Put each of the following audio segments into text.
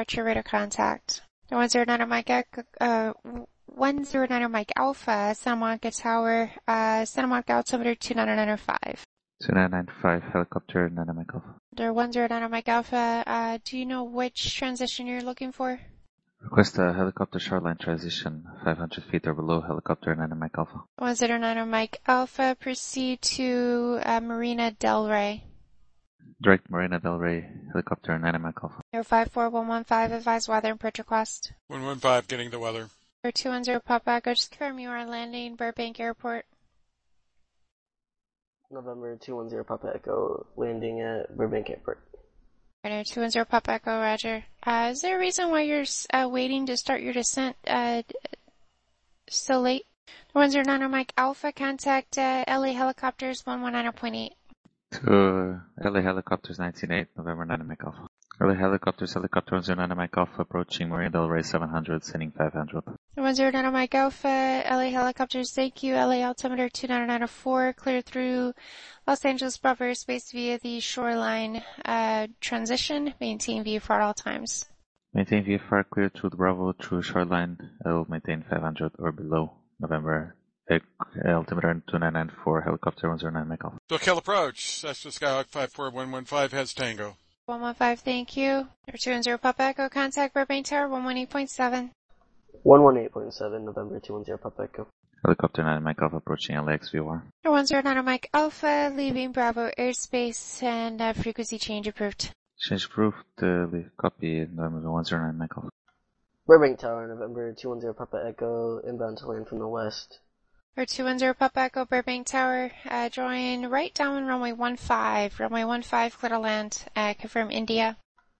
departure radar contact. 109 Mike, 109 Mike Alpha, Santa Monica Tower, Santa Monica altimeter 2995. 2995, helicopter 9 Mike Alpha. 109 Mike Alpha, do you know which transition you're looking for? Request a helicopter shoreline transition, 500 feet or below, helicopter 9 Mike Alpha. 109 Mike Alpha, proceed to Marina Del Rey. Direct Marina Del Rey, helicopter 9 Mike Alpha. 54115, advise weather and approach request. 115, getting the weather. 210 Pop Echo, just confirm you are landing Burbank Airport. November 210 Papa Echo, landing at Burbank Airport. 210 Pop Echo, roger. Is there a reason why you're waiting to start your descent so late? 109 Mike Alpha, contact LA Helicopters 119.8. To LA Helicopters 198, November 9 Mike Alpha. LA Helicopters, helicopter 109 Mike Alpha, approaching Marina Del Rey 700, sending 500. 109 Mike Alpha, LA Helicopters, thank you. LA altimeter 2994, clear through Los Angeles Bravo airspace via the shoreline transition. Maintain VFR at all times. Maintain VFR clear through the Bravo through shoreline. I'll maintain 500 or below. November altimeter 2994, helicopter 109 Mike Alpha. SoCal approach, Cessna Skyhawk 54115 has Tango. 115, thank you. 210 Papa Echo, contact Burbank Tower 118.7. 118.7, November 210 Papa Echo. Helicopter 9 Mike Alpha, approaching LAX VOR. 109 Mike Alpha, leaving Bravo airspace and frequency change approved. Change approved, leave copy, November 109 Mike Alpha. Burbank Tower, November 210 Papa Echo, inbound to land from the west. 210 Papa Echo, Burbank Tower, join right down runway 15. Runway 15, clear to land. Confirm India.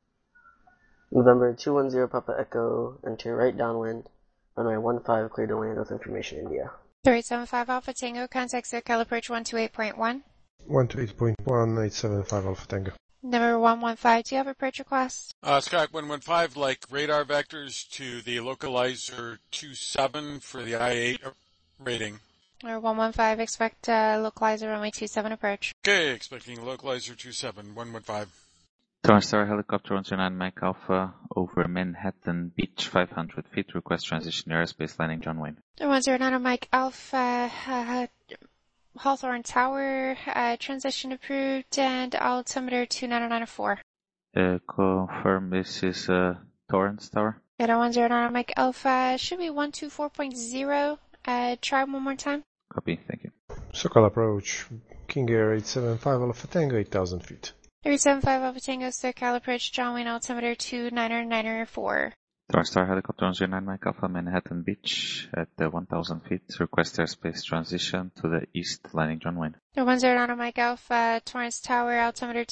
November 210 Papa Echo, enter right downwind. Runway 15, clear to land with information India. 3875 Alpha Tango, contact SoCal approach 128.1. 128.1, 875 Alpha Tango. Number 115, do you have approach request? Skyhawk 115, like radar vectors to the localizer 27 for the I-8 rating. Or 115, expect localizer runway 27 approach. Okay, expecting localizer 27, 115. Torrance Tower, helicopter 109 Mike Alpha, over Manhattan Beach 500 feet, request transition airspace landing John Wayne. 109 Mike Alpha, Hawthorne Tower, transition approved, and altimeter 2994. Confirm this is Torrance Tower. 109 Mike Alpha, should be 124.0. Try one more time. Copy, thank you. SoCal approach, King Air 875 Alpha Tango, 8,000 feet. 375 Alpha Tango, SoCal approach, John Wayne, altimeter 2994. Torrance Tower, helicopter 109 Mike Alpha, Manhattan Beach at 1,000 feet. Request airspace transition to the east, landing John Wayne. 109 Mike Alpha, Torrance Tower, altimeter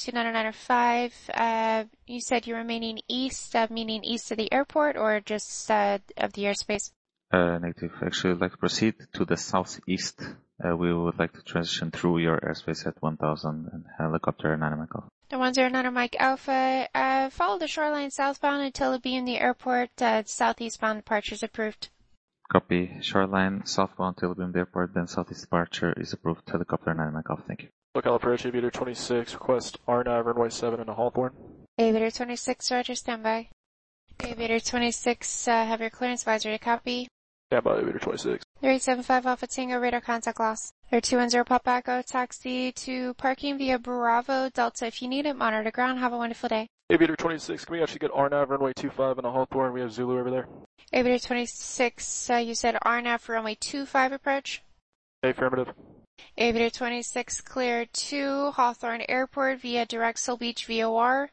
2995. You said you're remaining east, meaning east of the airport or just of the airspace? Negative. Actually, we'd like to proceed to the southeast. We would like to transition through your airspace at 1,000 and helicopter 9 Mike Alpha. 109 Mike Alpha, follow the shoreline southbound until it be in the airport. Southeastbound departure is approved. Copy. Shoreline southbound till the airport, then southeast departure is approved. Helicopter 9 Mike Alpha, thank you. SoCal approach, Aviator 26, request RNAV runway 7 into Hawthorne. Aviator 26, roger, standby. Aviator 26, have your clearance advisor to copy. Standby, Aviator 26. 3875 Alpha Tango, radar contact loss. 210 Pop Echo, taxi to parking via Bravo Delta. If you need it, monitor ground. Have a wonderful day. Aviator 26, can we actually get RNAV runway 25 into Hawthorne? We have Zulu over there. Aviator 26, you said RNAV for runway 25 approach? Affirmative. Aviator 26, clear to Hawthorne Airport via direct Seal Beach VOR.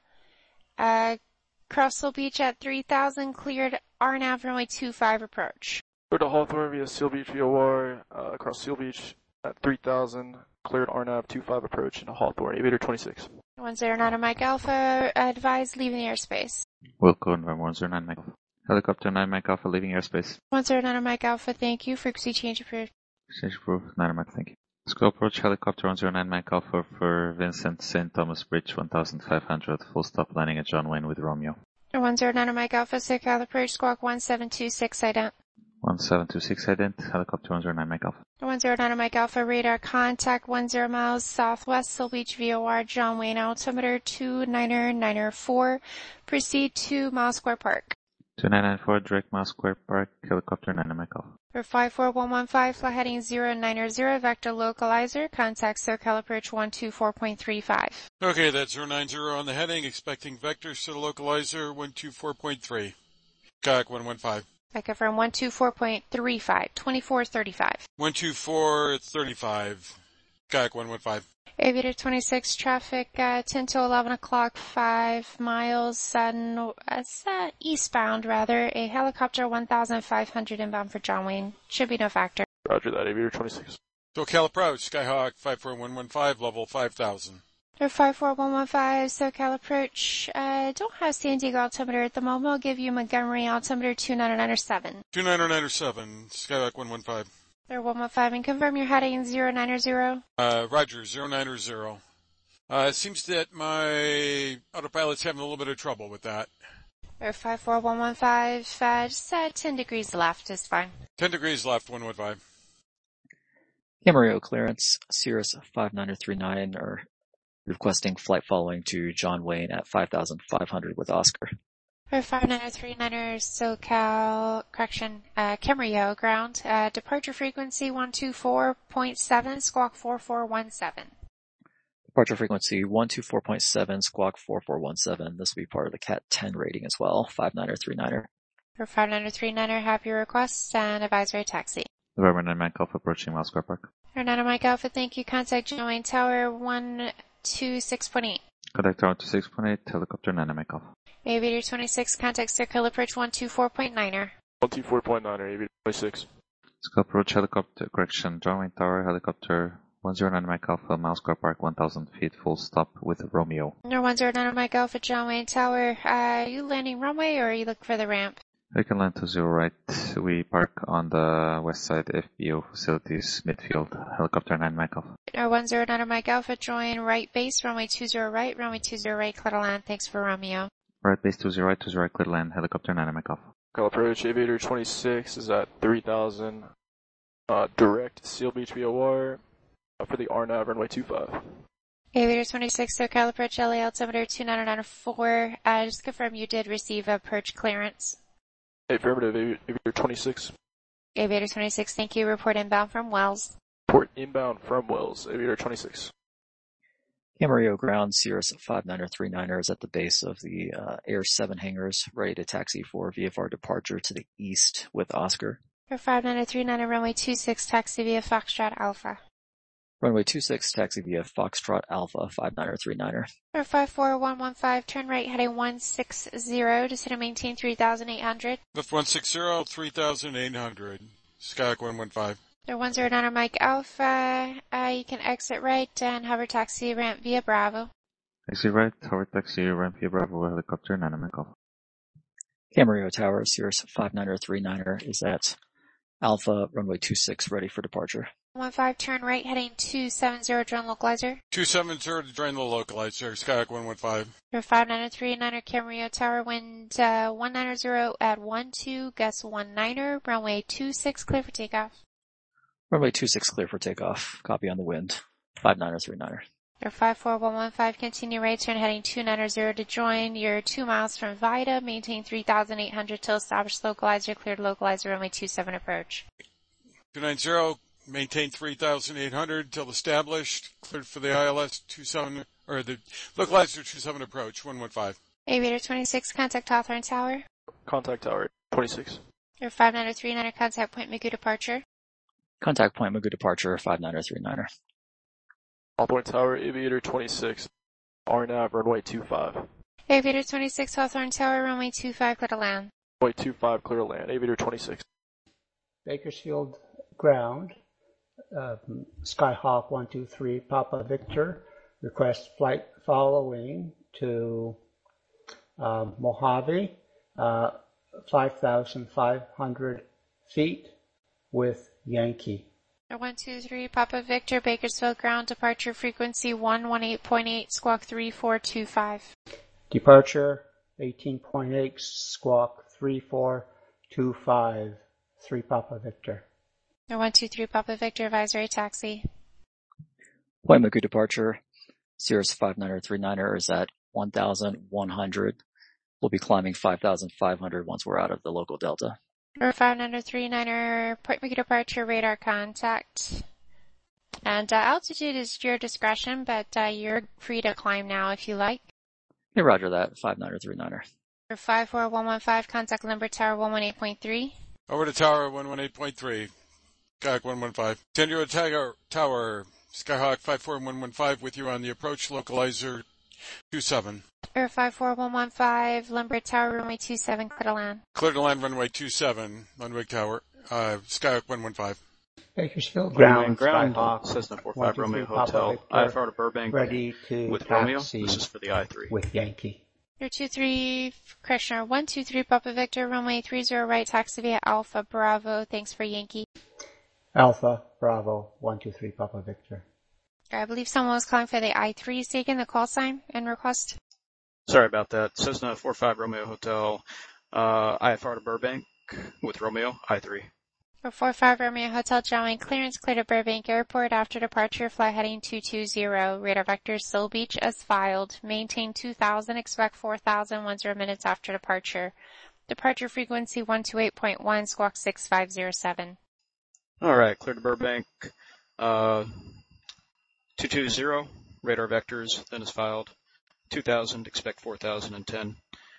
Cross Seal Beach at 3000, cleared RNAV runway 25 approach. Go to Hawthorne via Seal Beach VOR, across Seal Beach at 3000, cleared RNAV 25 approach into Hawthorne. Aviator 26. 109 Mike Alpha, advise leaving the airspace. Wilco, November 109 Mike Alpha. Helicopter 9 Mike Alpha, leaving airspace. 109 Mike Alpha, thank you. Frequency change approved. Change approved, 9 Mike, thank you. Scope approach, helicopter 109 Mike Alpha for Vincent St. Thomas Bridge 1500, full stop landing at John Wayne with Romeo. 109 Mike Alpha, SoCal approach, squawk 1726, ident. 1726 ident, helicopter 109 Mike Alpha. 109 Mike Alpha, radar contact 10 miles southwest, Seal Beach VOR, John Wayne, altimeter 29994, proceed to Mile Square Park. 2994, direct Mile Square Park, helicopter 9 Mike Alpha. For 54115, flight heading 090, vector localizer, contact SoCal approach 124.35. Okay, that's 090 on the heading, expecting vectors to the localizer 124.3. Kayak 115. I confirm 124.35, 2435. 124.35. Kayak 115. Aviator 26, traffic 10 to 11 o'clock, 5 miles eastbound, a helicopter 1,500 inbound for John Wayne. Should be no factor. Roger that, Aviator 26. SoCal approach, Skyhawk 54115, level 5000. 54115, SoCal approach. Don't have San Diego altimeter at the moment. I'll give you Montgomery altimeter 2997. 2997, Skyhawk 115. They're 115 and confirm your heading 090. Roger, 090. It seems that my autopilot's having a little bit of trouble with that. Or 54115, just 10 degrees left is fine. 10 degrees left, 115. Camarillo clearance, Cirrus 5939 are requesting flight following to John Wayne at 5,500 with Oscar. For 5939 SoCal, Camarillo ground, departure frequency 124.7, squawk 4417. Departure frequency 124.7, squawk 4417. This will be part of the Cat 10 rating as well, 5939. For 5939, happy request and advisory taxi. November 9 Mike Alpha approaching Mile Square Park. November Mike Alpha, thank you. Contact John Wayne Tower 126.8. Contact Tower 26.8, helicopter 9 Mike Alpha. Aviator 26, contact Circle approach 124.9er. 124.9er, Aviator 26. Circle approach helicopter, John Wayne Tower, helicopter 109 Mike Alpha, Mile Square Park, 1,000 feet, full stop with Romeo. No 109 Mike Alpha, John Wayne Tower. Are you landing runway or are you looking for the ramp? We can land to 0 right. We park on the west side FBO facilities, midfield, helicopter 9 Mike Alpha. No 109 Mike Alpha, join right base, runway 20 right, runway 20 right, clear to land. Thanks for Romeo. Right base 20 right, clear to land, helicopter 9 Mike Alpha. Call approach, Aviator 26 is at 3,000, direct Seal Beach VOR, for the RNAV runway 25. Aviator 26, SoCal approach LA altimeter 2994. Just confirm you did receive a purge clearance. Affirmative, Aviator 26. Aviator 26, thank you. Report inbound from Wells. Report inbound from Wells, Aviator 26. Camarillo ground, Cirrus 5939 is at the base of the Air 7 hangars, ready to taxi for VFR departure to the east with Oscar. For 5939, runway 26, taxi via Foxtrot Alpha. Runway 26, taxi via Foxtrot Alpha 5939. For 54115, turn right heading 160, descend and maintain 3,800. Lift 160, 3,800. Skyhawk 115. They're 109 Mike Alpha. You can exit right and hover taxi ramp via Bravo. Exit right, hover taxi ramp via Bravo, helicopter 9 Mike Alpha. Camarillo Tower, Cirrus 5939 is at Alpha, runway 26, ready for departure. 15, turn right heading 270, join localizer. 270 to join the localizer, Skyhawk 115. For 5939 Camarillo Tower, wind 190 at 12, gust 19er, runway 26, clear for takeoff. Runway 26 clear for takeoff. Copy on the wind. 5939. For 54115, continue right turn heading 290 to join. You're 2 miles from Vida. Maintain 3,800 till established localizer. Cleared localizer runway 27 approach. 290, maintain 3,800 till established. Cleared for the ILS 27, or the localizer 27 approach, 115. Aviator 26, contact Hawthorne Tower. Contact Tower 26. Your 5939, contact point Magoo departure. Contact point Magoo departure 5939. Hawthorne Tower, Aviator 26. RNAV, runway 25. Aviator 26, Hawthorne Tower, runway 25, clear to land. Runway 25, clear to land. Aviator 26. Bakersfield ground, Skyhawk 123, Papa Victor, request flight following to Mojave, 5,500 feet with Yankee. 123, Papa Victor, Bakersfield ground, departure frequency 118.8, squawk 3425. Departure 18.8, squawk 3425, 3 Papa Victor. 123 Papa Victor advisory taxi. Waimaku departure, Cirrus 5939er is at 1,100. We'll be climbing 5,500 once we're out of the local delta. 5939er, Point Mugu departure, radar contact. And altitude is your discretion, but you're free to climb now if you like. Hey, roger that, 5939er. 54115, contact Limber Tower 118.3. Over to Tower 118.3. Skyhawk 115. San Diego Tower, Skyhawk 54115 with you on the approach, localizer 27. 54115, Limber Tower runway 27, clear to land. Clear to land runway 27, Ludwig Tower, Skyhawk 115. Bakersfield ground, Skyhawk, Skyhawk, Cessna 123 45 Romeo Papa Hotel, Victor, IFR to Burbank ready to with taxi Romeo. This is for the I-3. with Yankee. 023, Krishna, 123 Papa Victor, runway 30 right, taxi via Alpha Bravo, thanks for Yankee. Alpha Bravo 123 Papa Victor. I believe someone was calling for the I-3 taken, the call sign and request. Sorry about that. Cessna 45 Romeo Hotel, IFR to Burbank with Romeo, I-3. 445 Romeo Hotel, John clearance clear to Burbank Airport after departure, flight heading 220, radar vector Seal Beach as filed, maintain 2,000, expect 4,000, 10 minutes after departure. Departure frequency 128.1, squawk 6507. Alright, clear to Burbank, 220, radar vectors, then is filed, 2,000, expect 4,010.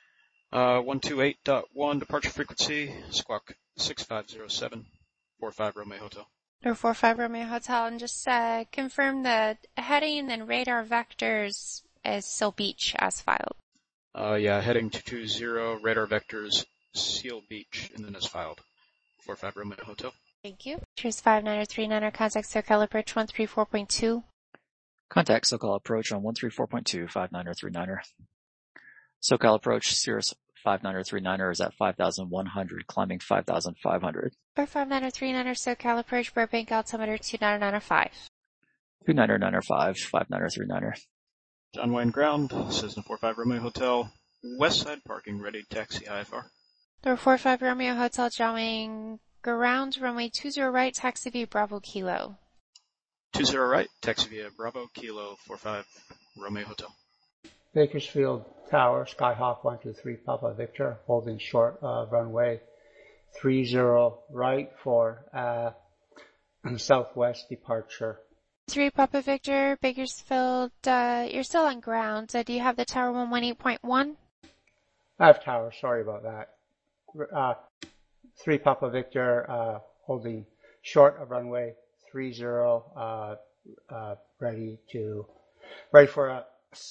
128.1, departure frequency, squawk 6507, 45 Romeo Hotel. 45 Romeo Hotel, and just confirm the heading and radar vectors as Seal Beach as filed. Yeah, heading 220, radar vectors, Seal Beach, and then as filed, 45 Romeo Hotel. Thank you. Cheers 5939, contact SoCal approach 134.2. Contact SoCal approach on 134.2, 5939er. SoCal approach, Cirrus 5939er is at 5,100, climbing 5,500. 5939 SoCal approach, Burbank altimeter 29905. 2995, 5939er. John Wayne Ground, Cessna 45 Romeo Hotel, west side parking, ready, taxi IFR. 45 Romeo Hotel, John Ground, runway 20 right, taxi via Bravo Kilo. 20 right, taxi via Bravo Kilo 45 Romeo Hotel. Bakersfield Tower, Skyhawk 123 Papa Victor, holding short of runway 30 right for southwest departure. 3 Papa Victor, Bakersfield, you're still on ground. Do you have the tower 118.1? I have tower, sorry about that. 3 Papa Victor, holding short of runway 30, ready for a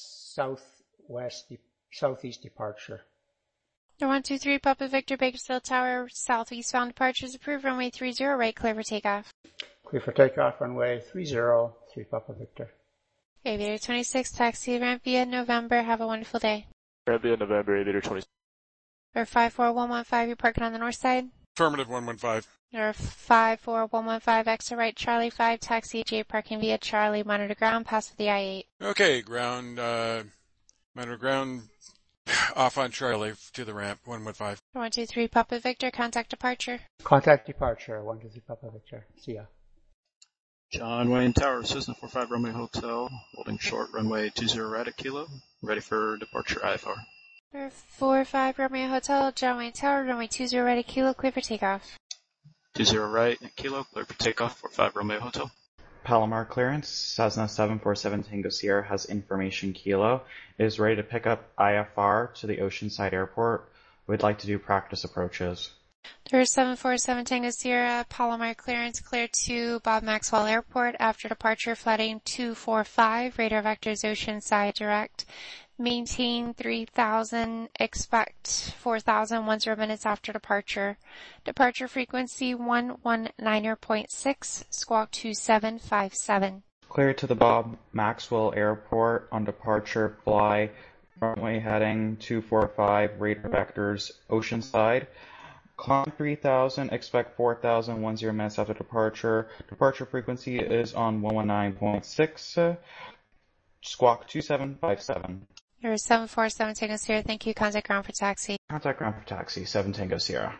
southeast departure. 123 Papa Victor, Bakersfield Tower, southeastbound departures approved, runway 30 right, clear for takeoff. Clear for takeoff, runway 30, 3 Papa Victor. Aviator 26, taxi ramp via November, have a wonderful day. Ramp via November, Aviator 26. Or 54115, you're parking on the north side. Affirmative 115. Or 54115, extra right, Charlie 5, taxi J, parking via Charlie, monitor ground, pass with the I-8. Okay, ground, monitor ground, off on Charlie to the ramp, 115. 123 Papa Victor, contact departure. Contact departure, 123 Papa Victor. See ya. John Wayne Tower, Cessna 45 Romeo Hotel, holding short, runway 20 right at Kilo, ready for departure IFR. 45 Romeo Hotel, John Wayne Tower, runway 20 right at Kilo, clear for takeoff. 20 right at Kilo, clear for takeoff, 45 Romeo Hotel. Palomar clearance, Cessna 747 Tango Sierra has information Kilo, is ready to pick up IFR to the Oceanside Airport. We'd like to do practice approaches. There's 747 Tango Sierra, Palomar clearance, clear to Bob Maxwell Airport after departure, flighting 245, radar vectors Oceanside direct. Maintain 3,000, expect 4,000, 10 minutes after departure. Departure frequency 119.6, squawk 2757. Clear to the Bob Maxwell Airport on departure, fly runway heading 245, radar vectors Oceanside. Climb 3,000, expect 4,000, 10 minutes after departure. Departure frequency is on 119.6, squawk 2757. There's 747 Tango Sierra, thank you, contact ground for taxi. Contact ground for taxi, 7 Tango Sierra.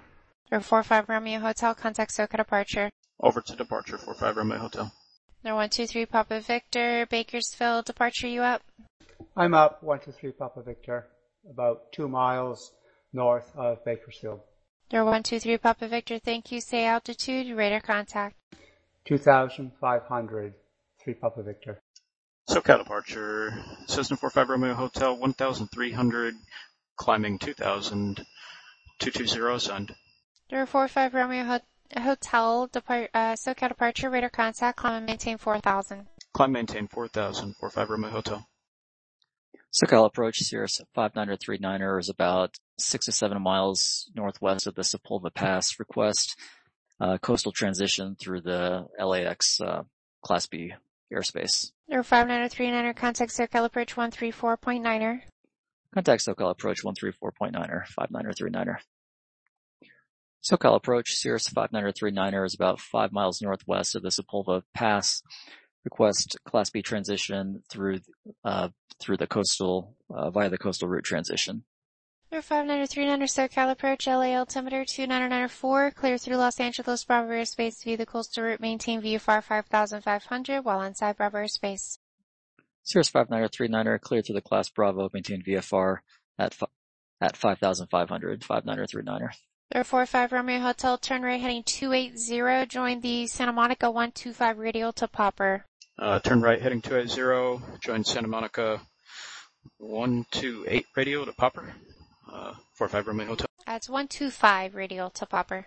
They're 45 Romeo Hotel, contact SoCal departure. Over to departure 45 Romeo Hotel. They're 123 Papa Victor, Bakersfield, departure, you up? I'm up, 123 Papa Victor, about 2 miles north of Bakersfield. They're 123 Papa Victor, thank you, say altitude, radar contact. 2,500, 3 Papa Victor. SoCal departure, Cessna 45 Romeo Hotel, 1,300, climbing 2,000, 220 ascend. They're 45 Romeo Hotel, SoCal departure, radar contact, climb and maintain 4,000. Climb maintain 4,000, 45 Romeo Hotel. SoCal approach, Cirrus 5939er is about 6 to 7 miles northwest of the Sepulveda Pass. Request coastal transition through the LAX Class B airspace. They're 5939er, contact SoCal approach 134.9er. Contact SoCal approach 134.9er, 5939er. SoCal approach, Cirrus 5939er is about 5 miles northwest of the Sepulveda Pass. Request Class B transition through the coastal, via the coastal route transition. They're 5939er, SoCal approach, LA altimeter 2994, clear through Los Angeles Bravo airspace via the coastal route, maintain VFR 5500 while inside Bravo airspace. Cirrus 5939er, clear through the Class Bravo, maintain VFR at 5500, 5939er. They're 45 Romeo Hotel, turn right heading 280, join the Santa Monica 125 radial to Popper. Turn right heading 280, join Santa Monica 128 radial to Popper. 45 Romeo Hotel. It's 125 radial to Popper.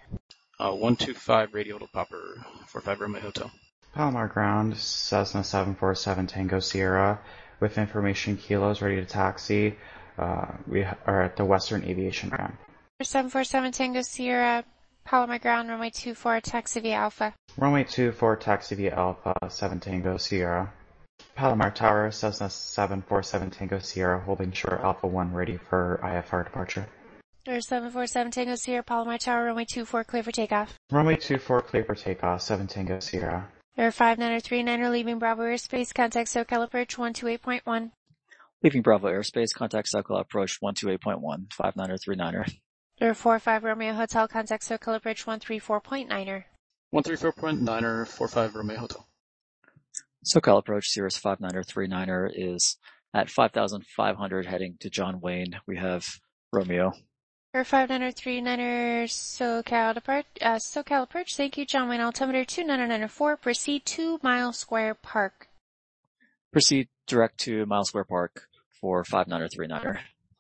125 radial to Popper. 45 Romeo Hotel. Palomar ground, Cessna 747 Tango Sierra, with information kilos ready to taxi. We are at the Western Aviation ground. 747 Tango Sierra, Palomar ground, runway 24, taxi via Alpha. Runway 24, taxi via Alpha, 7 Tango Sierra. Palomar Tower, Cessna 747 Tango Sierra, holding short Alpha 1 ready for IFR departure. There's 747 Tango Sierra, Palomar Tower, runway 24, clear for takeoff. Runway 24, clear for takeoff, 7 Tango Sierra. There are 5939er leaving Bravo airspace, contact SoCal approach 128.1. Leaving Bravo airspace, contact SoCal approach 128.1, 5939er. There are 45 Romeo Hotel, contact SoCal approach 134.9er. 134.9er, 45 Romeo Hotel. SoCal approach, Cirrus 5939er is at 5,500 heading to John Wayne. We have Romeo. There are 5939er, SoCal approach, thank you, John Wayne, altimeter 2994, proceed to Mile Square Park. Proceed direct to Mile Square Park for 5939er.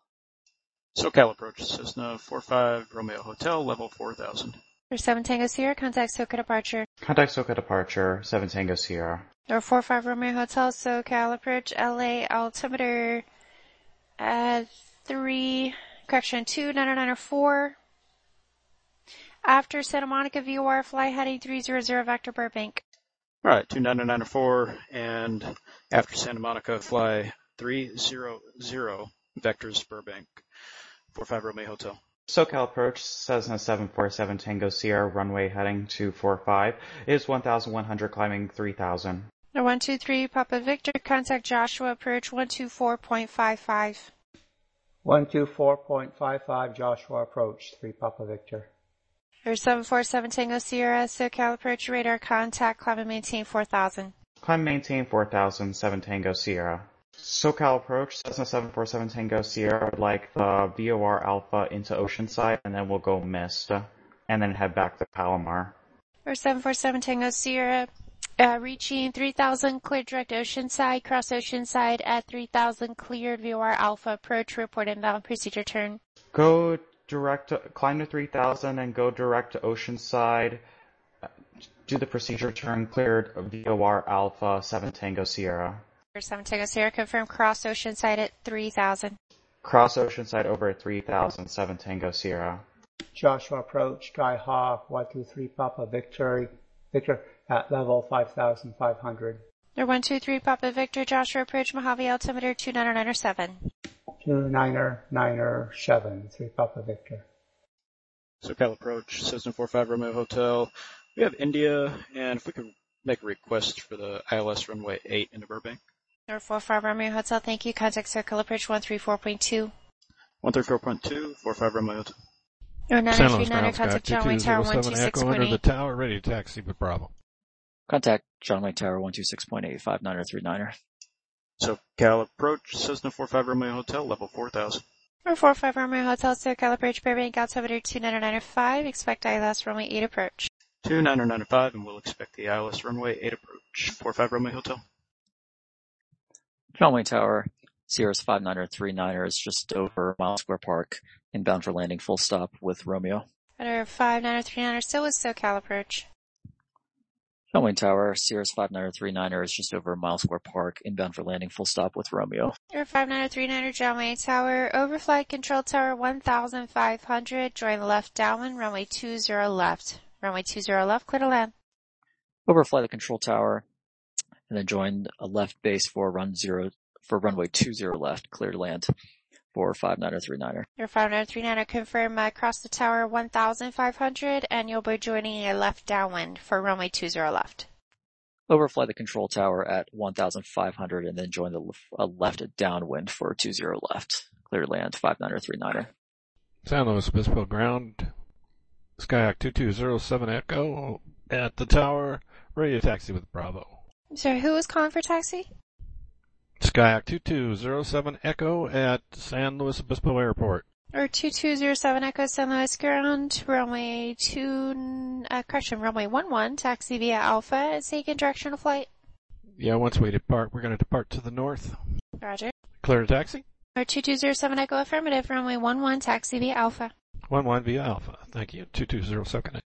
SoCal approach, Cessna 45 Romeo Hotel, level 4,000. There's 7 Tango Sierra, contact SoCal departure. Contact SoCal departure, 7 Tango Sierra. There are 45 Romeo Hotel, SoCal approach, LA altimeter 2994. After Santa Monica VOR, fly heading 300 Vector Burbank. Alright, 2994, and after Santa Monica, fly 300 Vectors Burbank. 45 Romeo Hotel. SoCal approach, Cessna 747 Tango Sierra, runway heading 245, is 1,100, climbing 3,000. 123 Papa Victor, contact Joshua approach 124.55. 124.55 Joshua approach, 3 Papa Victor. There's 747 Tango Sierra, SoCal approach radar contact, climb and maintain 4,000. Climb maintain 4,000, 7 Tango Sierra. SoCal approach, Cessna 747 Tango Sierra, would like the VOR Alpha into Oceanside, and then we'll go mist, and then head back to Palomar. There's 747 Tango Sierra, reaching 3,000, cleared direct Oceanside, cross Oceanside at 3,000, cleared VOR Alpha, approach, report inbound, procedure turn. Go direct, climb to 3,000 and go direct to Oceanside, do the procedure turn, cleared VOR Alpha, 7 Tango Sierra. 7 Tango Sierra, confirm cross Oceanside at 3,000. Cross Oceanside over at 3,000, 7 Tango Sierra. Joshua approach, Skyhawk, 123 Papa Victor at level 5,500. They're 123 Papa Victor, Joshua approach, Mojave altimeter 2997. 2997, 3 Papa Victor. SoCal approach, Cessna 45 Romeo Hotel. We have India, and if we could make a request for the ILS runway 8 into Burbank. Number 45 Romeo Hotel, thank you. Contact SoCal approach 134.2. 134.2, 45 Romeo Hotel. Or San Luis 939er, Ground Sky contact John Wayne Tower 2207 Echo under the 126.8. tower, ready to taxi with Bravo. Contact John Wayne Tower 126.8, 5939er. SoCal approach, Cessna 45 Romeo Hotel, level 4000. Or 45 Romeo Hotel, SoCal approach, Burbank, altimeter 2995, expect ILS runway 8 approach. 2995, and we'll expect the ILS runway 8 approach. 45 Romeo Hotel. John Wayne Tower, Sierra's 5939er is just over Mile Square Park, inbound for landing, full stop with Romeo. Or 5939er, still with SoCal approach. John Wayne Tower, Sierra's 5939er is just over Mile Square Park, inbound for landing, full stop with Romeo. Or 5939er, John Wayne Tower, overflight control tower 1500, join the left downwind, runway 20 left. Runway 20 left, clear to land. Overfly the control tower, and then join a left base for runway 20 left, clear to land for 5939er. Your 5939er, confirm across the tower 1500, and you'll be joining a left downwind for runway 20 left. Overfly the control tower at 1500 and then join the left downwind for 20 left, clear to land 5939er. San Luis Obispo Ground, Skyhawk 2207 Echo at the tower, ready to taxi with Bravo. Sorry, who was calling for taxi? Skyhawk 2207 Echo at San Luis Obispo Airport. Or 2207 Echo San Luis Ground, runway 11, taxi via Alpha, taking directional flight. Yeah, once we depart, we're going to depart to the north. Roger. Clear to taxi? Or 2207 Echo affirmative, runway 11, taxi via Alpha. 11 via Alpha. Thank you. 2207